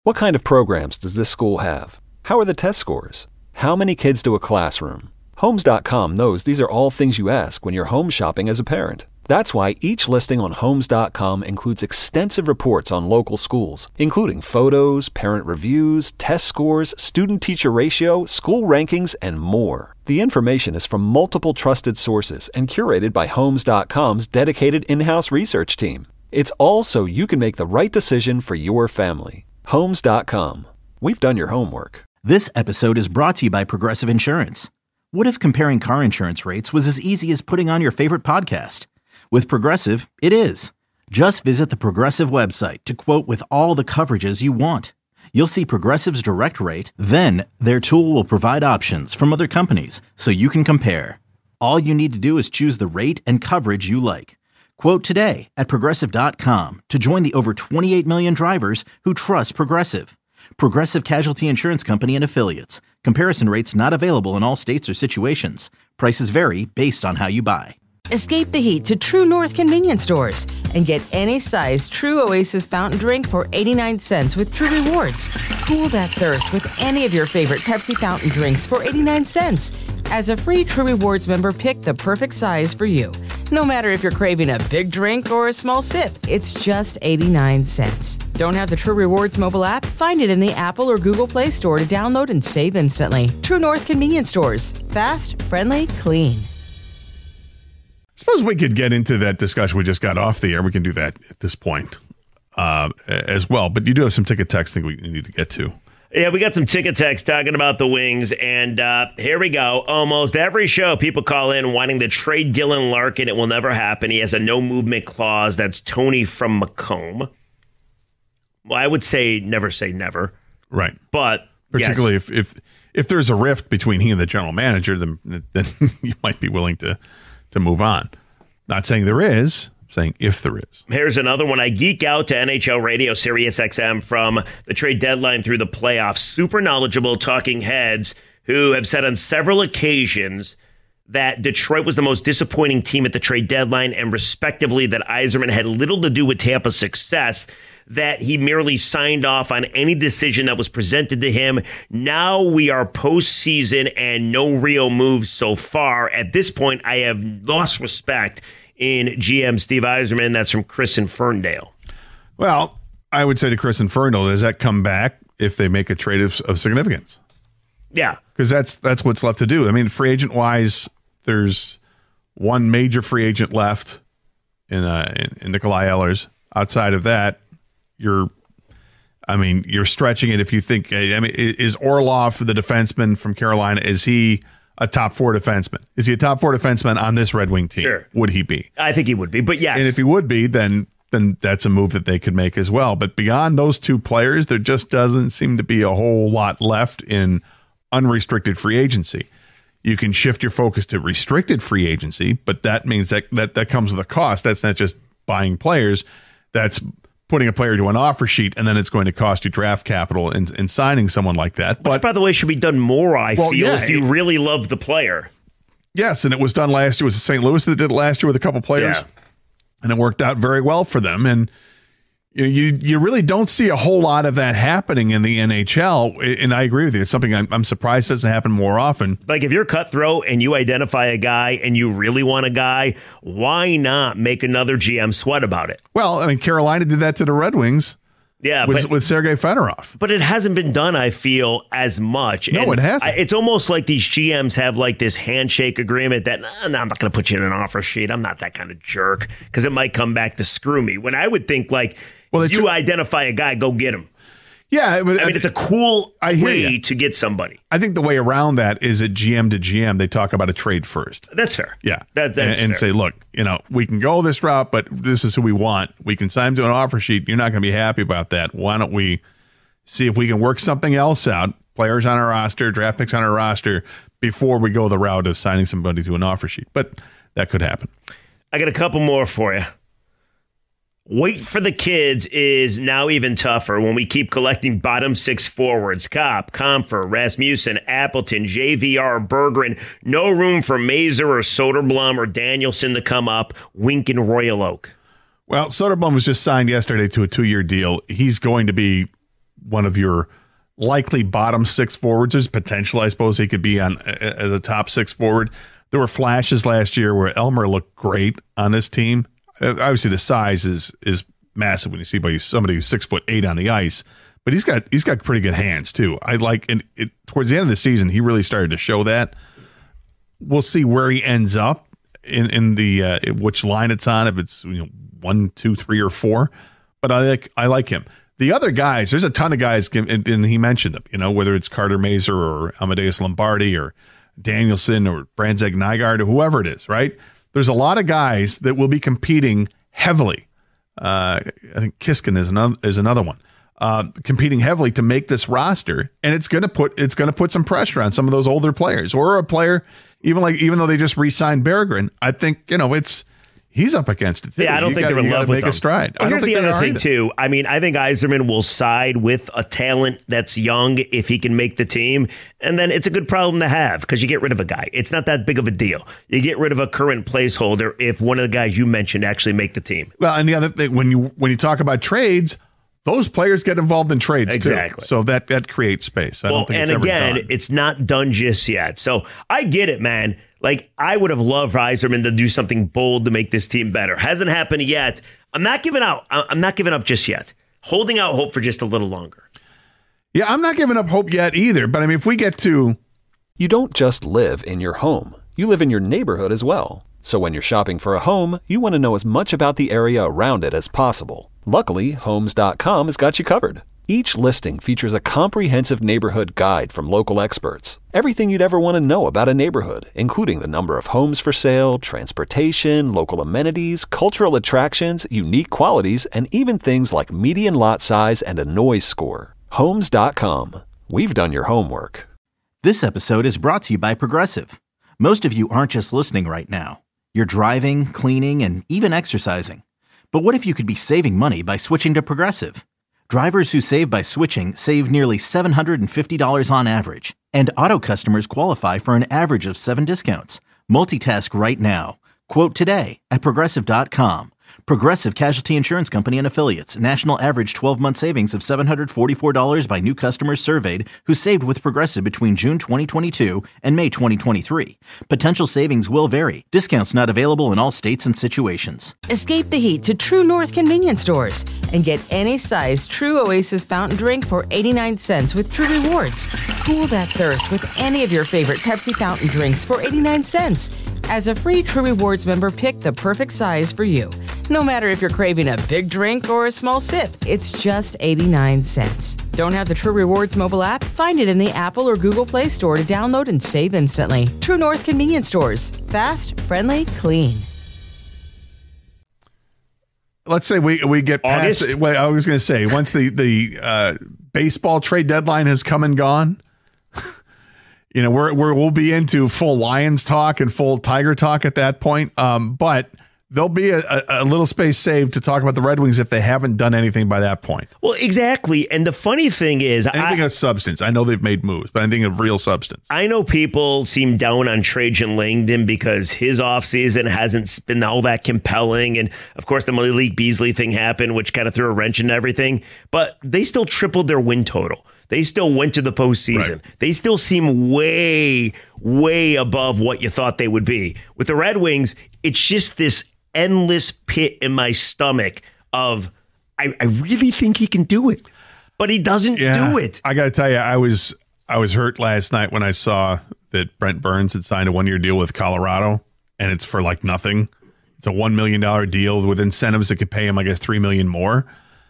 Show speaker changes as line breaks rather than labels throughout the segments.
What kind of programs does this school have? How are the test scores? How many kids do a classroom? Homes.com knows these are all things you ask when you're home shopping as a parent. That's why each listing on Homes.com includes extensive reports on local schools, including photos, parent reviews, test scores, student-teacher ratio, school rankings, and more. The information is from multiple trusted sources and curated by Homes.com's dedicated in-house research team. It's all so you can make the right decision for your family. Homes.com. We've done your homework.
This episode is brought to you by Progressive Insurance. What if comparing car insurance rates was as easy as putting on your favorite podcast? With Progressive, it is. Just visit the Progressive website to quote with all the coverages you want. You'll see Progressive's direct rate, then their tool will provide options from other companies so you can compare. All you need to do is choose the rate and coverage you like. Quote today at Progressive.com to join the over 28 million drivers who trust Progressive. Progressive Casualty Insurance Company and Affiliates. Comparison rates not available in all states or situations. Prices vary based on how you buy.
Escape the heat to True North convenience stores and get any size True Oasis fountain drink for 89 cents with True Rewards. Cool that thirst with any of your favorite Pepsi fountain drinks for 89 cents. As a free True Rewards member, pick the perfect size for you. No matter if you're craving a big drink or a small sip, it's just 89 cents. Don't have the True Rewards mobile app? Find it in the Apple or Google Play Store to download and save instantly. True North convenience stores. Fast, friendly, clean.
Suppose we could get into that discussion we just got off the air. We can do that at this point as well. But you do have some ticket texting we need to get to.
Yeah, we got some ticket text talking about the Wings, and here we go. Almost every show, people call in wanting to trade Dylan Larkin. It will never happen. He has a no-movement clause. That's Tony from Macomb. Well, I would say never.
Right.
But
particularly if there's a rift between he and the general manager, then you might be willing to move on. Not saying there is. Saying if there is.
Here's another one. I geek out to NHL radio, Sirius XM, from the trade deadline through the playoffs. Super knowledgeable talking heads who have said on several occasions that Detroit was the most disappointing team at the trade deadline, and respectively that Yzerman had little to do with Tampa's success, that he merely signed off on any decision that was presented to him. Now we are postseason and no real moves so far. At this point, I have lost respect in GM Steve Yzerman. That's from Chris in Ferndale.
Well, I would say to Chris in Ferndale, does that come back if they make a trade of significance?
Yeah.
Because that's what's left to do. I mean, free agent wise, there's one major free agent left in Nikolai Ehlers. Outside of that, you're stretching it if you think, is Orlov, the defenseman from Carolina, is he a top four defenseman? Is he a top four defenseman on this Red Wing team?
Sure.
Would he be?
I think he would be, but yes.
And if he would be, then that's a move that they could make as well. But beyond those two players, there just doesn't seem to be a whole lot left in unrestricted free agency. You can shift your focus to restricted free agency, but that means that comes with a cost. That's not just buying players. That's putting a player to an offer sheet, and then it's going to cost you draft capital in signing someone like that.
Which, by the way, should be done more, I feel, if you really love the player. Yes,
and it was done last year. It was St. Louis that did it last year with a couple players, and it worked out very well for them. And you really don't see a whole lot of that happening in the NHL, and I agree with you. It's something I'm surprised doesn't happen more often.
Like, if you're cutthroat and you identify a guy and you really want a guy, why not make another GM sweat about it?
Well, I mean, Carolina did that to the Red Wings.
Yeah,
with Sergei Fedorov.
But it hasn't been done, I feel, as much.
No, it hasn't.
It's almost like these GMs have like this handshake agreement that, no, I'm not going to put you in an offer sheet. I'm not that kind of jerk, because it might come back to screw me. When I would think, like, you identify a guy, go get him.
Yeah.
I mean, it's a cool way to get somebody.
I think the way around that is at GM to GM, they talk about a trade first.
That's fair.
Yeah.
That's
and
fair.
Say, look, we can go this route, but this is who we want. We can sign him to an offer sheet. You're not going to be happy about that. Why don't we see if we can work something else out, players on our roster, draft picks on our roster, before we go the route of signing somebody to an offer sheet. But that could happen.
I got a couple more for you. Wait for the kids is now even tougher when we keep collecting bottom six forwards. Kopp, Comfer, Rasmussen, Appleton, JVR, Berggren. No room for Mazur or Soderblom or Danielson to come up. Wink and Royal Oak.
Well, Soderblom was just signed yesterday to a 2-year deal. He's going to be one of your likely bottom six forwards. There's potential, I suppose, he could be on as a top six forward. There were flashes last year where Elmer looked great on this team. Obviously, the size is massive when you see somebody who's 6'8" on the ice, but he's got pretty good hands too. I like, and towards the end of the season, he really started to show that. We'll see where he ends up in the which line it's on, if it's 1, 2, 3, or 4. But I like him. The other guys, there's a ton of guys, and he mentioned them. Whether it's Carter Mazur or Amadeus Lombardi or Danielson or Brandzeg Nygaard or whoever it is, right? There's a lot of guys that will be competing heavily. I think Kiskin is another one, competing heavily to make this roster, and it's going to put some pressure on some of those older players, or a player even though they just re-signed Berggren. I think he's up against it too.
Yeah, I don't think they're in love with him.
Make a stride.
Well,
I don't
here's
think
the
they
other
are
thing
either.
too. I mean, I think Yzerman will side with a talent that's young if he can make the team, and then it's a good problem to have because you get rid of a guy. It's not that big of a deal. You get rid of a current placeholder if one of the guys you mentioned actually make the team.
Well, and the other thing, when you talk about trades, those players get involved in trades
exactly.
too. So that creates space. I don't think it's ever done.
It's not done just yet. So I get it, man. Like, I would have loved Yzerman to do something bold to make this team better. Hasn't happened yet. I'm not giving out. I'm not giving up just yet. Holding out hope for just a little longer.
Yeah, I'm not giving up hope yet either. But I mean, if we get to...
You don't just live in your home. You live in your neighborhood as well. So when you're shopping for a home, you want to know as much about the area around it as possible. Luckily, Homes.com has got you covered. Each listing features a comprehensive neighborhood guide from local experts. Everything you'd ever want to know about a neighborhood, including the number of homes for sale, transportation, local amenities, cultural attractions, unique qualities, and even things like median lot size and a noise score. Homes.com. We've done your homework.
This episode is brought to you by Progressive. Most of you aren't just listening right now. You're driving, cleaning, and even exercising. But what if you could be saving money by switching to Progressive? Drivers who save by switching save nearly $750 on average, and auto customers qualify for an average of 7 discounts. Multitask right now. Quote today at Progressive.com. Progressive Casualty Insurance Company and Affiliates. National average 12-month savings of $744 by new customers surveyed who saved with Progressive between June 2022 and May 2023. Potential savings will vary. Discounts not available in all states and situations.
Escape the heat to True North convenience stores and get any size True Oasis fountain drink for 89 cents with True Rewards. Cool that thirst with any of your favorite Pepsi fountain drinks for 89 cents. As a free True Rewards member, pick the perfect size for you. No matter if you're craving a big drink or a small sip, it's just 89 cents. Don't have the True Rewards mobile app? Find it in the Apple or Google Play Store to download and save instantly. True North convenience stores. Fast, friendly, clean.
Let's say we get past. I was going to say, once the baseball trade deadline has come and gone, we'll be into full Lions talk and full Tiger talk at that point. But there'll be a little space saved to talk about the Red Wings if they haven't done anything by that point.
Well, exactly. And the funny thing is...
Anything of substance. I know they've made moves, but anything of real substance.
I know people seem down on Trajan Langdon because his offseason hasn't been all that compelling. And, of course, the Malik Beasley thing happened, which kind of threw a wrench into everything. But they still tripled their win total. They still went to the postseason. Right. They still seem way, way above what you thought they would be. With the Red Wings, it's just this endless pit in my stomach of, I really think he can do it, but he doesn't do it.
I got to tell you, I was hurt last night when I saw that Brent Burns had signed a 1-year deal with Colorado, and it's for like nothing. It's a $1 million deal with incentives that could pay him, I guess, $3 million more.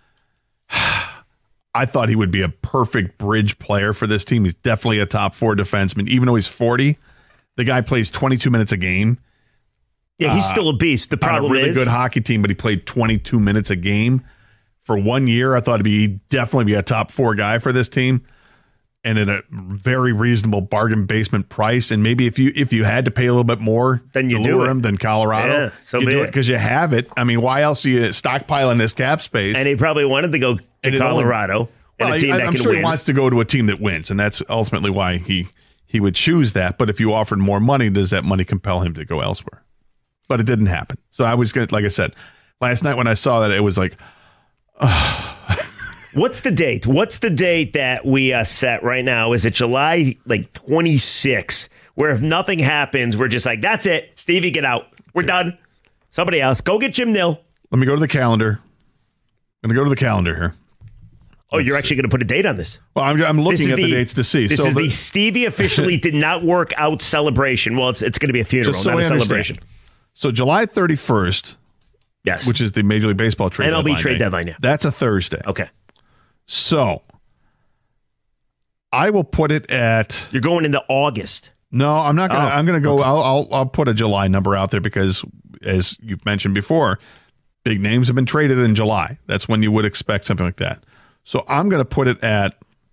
I thought he would be a perfect bridge player for this team. He's definitely a top 4 defenseman. Even though he's 40, the guy plays 22 minutes a game.
Yeah, he's still a beast. The problem
is, a really good hockey team, but he played 22 minutes a game for 1 year. I thought he'd definitely be a top 4 guy for this team, and at a very reasonable bargain basement price. And maybe if you had to pay a little bit more
then you
to lure him than Colorado,
so
you do it because you have it. I mean, why else are you stockpiling this cap space?
And he probably wanted to go to Colorado.
I'm sure he wants to go to a team that wins, and that's ultimately why he would choose that. But if you offered more money, does that money compel him to go elsewhere? But it didn't happen. So I was going to, like I said, last night when I saw that, it was like,
What's the date? What's the date that we set right now? Is it July 26? Where if nothing happens, we're just like, that's it. Stevie, get out. We're done. Somebody else. Go get Jim Nill.
Let me go to the calendar. I'm going to go to the calendar here.
Oh, you're actually going to put a date on this?
Well, I'm looking at the dates to see.
This is the Stevie officially did not work out celebration. Well, it's going to be a funeral, not a celebration.
So July 31st,
yes,
which is the Major League Baseball trade
MLB
deadline.
Trade deadline, yeah.
That's a Thursday.
Okay.
So I will put it at...
You're going into August.
No, I'm not going to. I'm going to go... Okay. I'll put a July number out there because, as you've mentioned before, big names have been traded in July. That's when you would expect something like that. So I'm going to put it at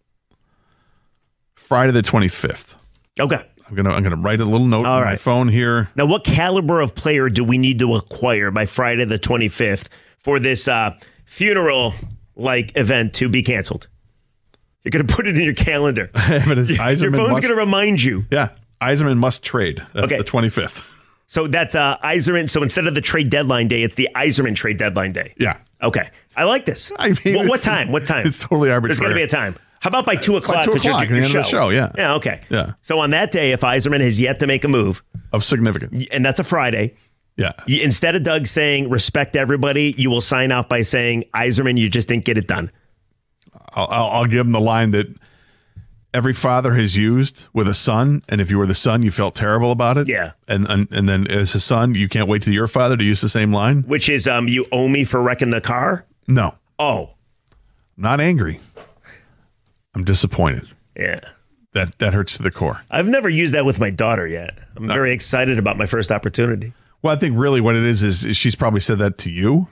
Friday the 25th.
Okay.
I'm going to write a little note on my phone here.
Now, what caliber of player do we need to acquire by Friday the 25th for this funeral-like event to be canceled? You're going to put it in your calendar. Your phone's going to remind you.
Yeah. Yzerman must trade. That's the 25th.
So that's Yzerman. So instead of the trade deadline day, it's the Yzerman trade deadline day.
Yeah.
Okay. I like this.
I mean,
what time? What time?
It's totally arbitrary.
There's got to be a time. How about by 2 o'clock?
By 2 o'clock, the end of the show, yeah.
Yeah, okay.
Yeah.
So on that day, if Yzerman has yet to make a move.
Of significance.
And that's a Friday.
Yeah.
Instead of Doug saying, respect everybody, you will sign off by saying, Yzerman, you just didn't get it done.
I'll give him the line that every father has used with a son, and if you were the son, you felt terrible about it.
Yeah.
And then as a son, you can't wait till your father to use the same line.
Which is, you owe me for wrecking the car?
No.
Oh.
I'm not angry. I'm disappointed.
Yeah.
That hurts to the core.
I've never used that with my daughter yet. I'm very excited about my first opportunity.
Well, I think really what it is she's probably said that to you.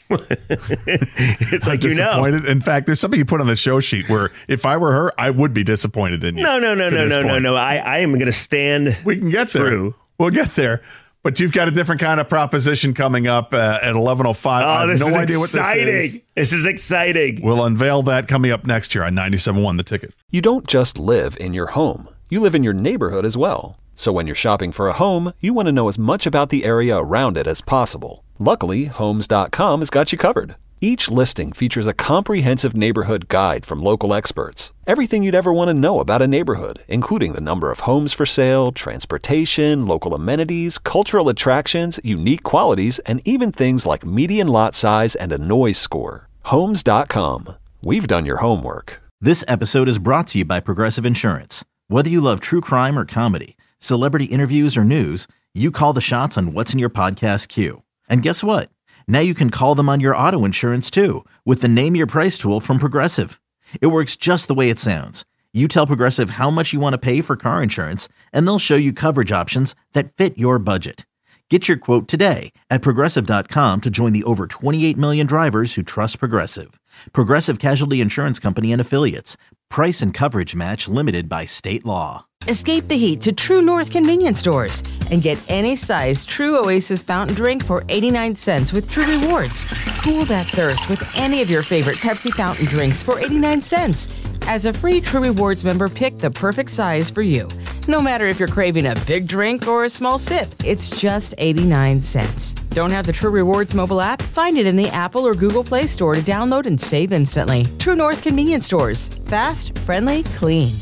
It's like, disappointed.
In fact, there's something you put on the show sheet where if I were her, I would be disappointed in you.
No. I am going to stand.
We can get there.
True.
We'll get there. But you've got a different kind of proposition coming up at 11:05. I have no idea what this is.
This is exciting.
We'll unveil that coming up next year on 97.1 The Ticket.
You don't just live in your home. You live in your neighborhood as well. So when you're shopping for a home, you want to know as much about the area around it as possible. Luckily, Homes.com has got you covered. Each listing features a comprehensive neighborhood guide from local experts. Everything you'd ever want to know about a neighborhood, including the number of homes for sale, transportation, local amenities, cultural attractions, unique qualities, and even things like median lot size and a noise score. Homes.com. We've done your homework.
This episode is brought to you by Progressive Insurance. Whether you love true crime or comedy, celebrity interviews or news, you call the shots on what's in your podcast queue. And guess what? Now you can call them on your auto insurance too with the Name Your Price tool from Progressive. It works just the way it sounds. You tell Progressive how much you want to pay for car insurance, and they'll show you coverage options that fit your budget. Get your quote today at Progressive.com to join the over 28 million drivers who trust Progressive. Progressive Casualty Insurance Company and Affiliates. Price and coverage match limited by state law.
Escape the heat to True North convenience stores and get any size True Oasis fountain drink for 89 cents with True Rewards. Cool that thirst with any of your favorite Pepsi fountain drinks for 89 cents. As a free True Rewards member, pick the perfect size for you. No matter if you're craving a big drink or a small sip, it's just 89 cents. Don't have the True Rewards mobile app? Find it in the Apple or Google Play Store to download and save instantly. True North convenience stores. Fast, friendly, clean.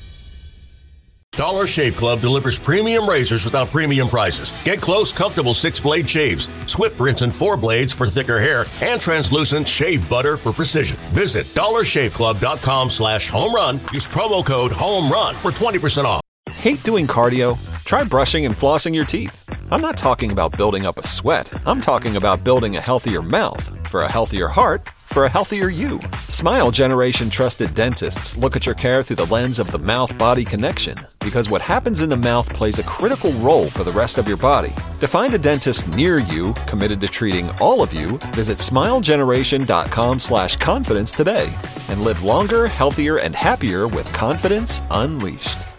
Dollar Shave Club delivers premium razors without premium prices. Get close, comfortable 6-blade shaves, swift rinse and 4 blades for thicker hair, and translucent shave butter for precision. Visit dollarshaveclub.com/homerun. Use promo code HOMERUN for 20% off.
Hate doing cardio? Try brushing and flossing your teeth. I'm not talking about building up a sweat. I'm talking about building a healthier mouth for a healthier heart for a healthier you. Smile Generation trusted dentists look at your care through the lens of the mouth-body connection because what happens in the mouth plays a critical role for the rest of your body. To find a dentist near you committed to treating all of you, visit smilegeneration.com/confidence today and live longer, healthier, and happier with confidence unleashed.